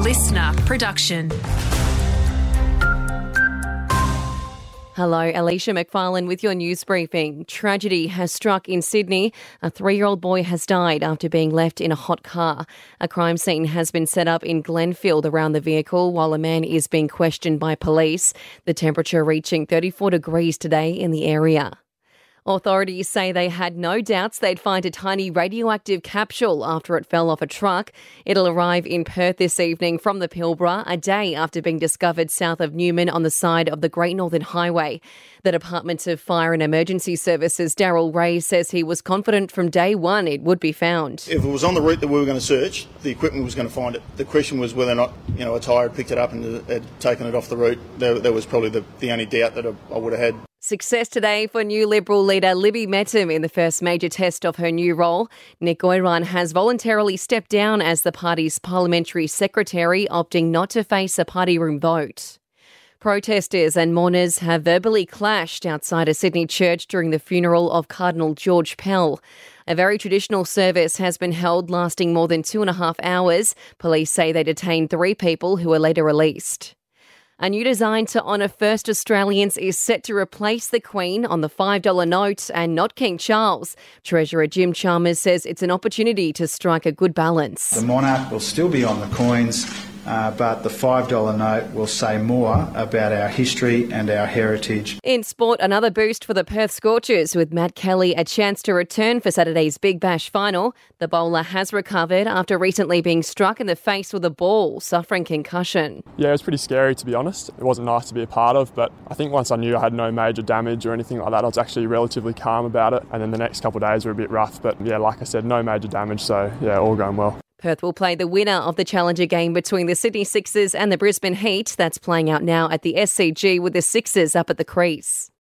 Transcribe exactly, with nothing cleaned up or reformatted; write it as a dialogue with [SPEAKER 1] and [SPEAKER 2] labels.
[SPEAKER 1] listener production.
[SPEAKER 2] Hello, Alicia McFarlane with your news briefing. Tragedy has struck in Sydney. A three-year-old boy has died after being left in a hot car. A crime scene has been set up in Glenfield around the vehicle while a man is being questioned by police. The temperature reaching thirty-four degrees today in the area. Authorities say they had no doubts they'd find a tiny radioactive capsule after it fell off a truck. It'll arrive in Perth this evening from the Pilbara, a day after being discovered south of Newman on the side of the Great Northern Highway. The Department of Fire and Emergency Services, Daryl Ray, says he was confident from day one it would be found.
[SPEAKER 3] If it was on the route that we were going to search, the equipment was going to find it. The question was whether or not, you know, a tyre had picked it up and had taken it off the route. That, that was probably the, the only doubt that I, I would have had.
[SPEAKER 2] Success today for new Liberal leader Libby Mettam in the first major test of her new role. Nick Oiran has voluntarily stepped down as the party's parliamentary secretary, opting not to face a party room vote. Protesters and mourners have verbally clashed outside a Sydney church during the funeral of Cardinal George Pell. A very traditional service has been held lasting more than two and a half hours. Police say they detained three people who were later released. A new design to honour first Australians is set to replace the Queen on the five dollar note and not King Charles. Treasurer Jim Chalmers says it's an opportunity to strike a good balance.
[SPEAKER 4] The monarch will still be on the coins, uh, but the five dollar note will say more about our history and our heritage.
[SPEAKER 2] In sport, another boost for the Perth Scorchers with Matt Kelly a chance to return for Saturday's Big Bash final. The bowler has recovered after recently being struck in the face with a ball, suffering concussion.
[SPEAKER 5] Yeah, it was pretty scary, to be honest. It wasn't nice to be a part of, but I think once I knew I had no major damage or anything like that, I was actually relatively calm about it. And then the next couple of days were a bit rough, but yeah, like I said, no major damage, so yeah, all going well.
[SPEAKER 2] Perth will play the winner of the Challenger game between the Sydney Sixers and the Brisbane Heat. That's playing out now at the S C G with the Sixers up at the crease.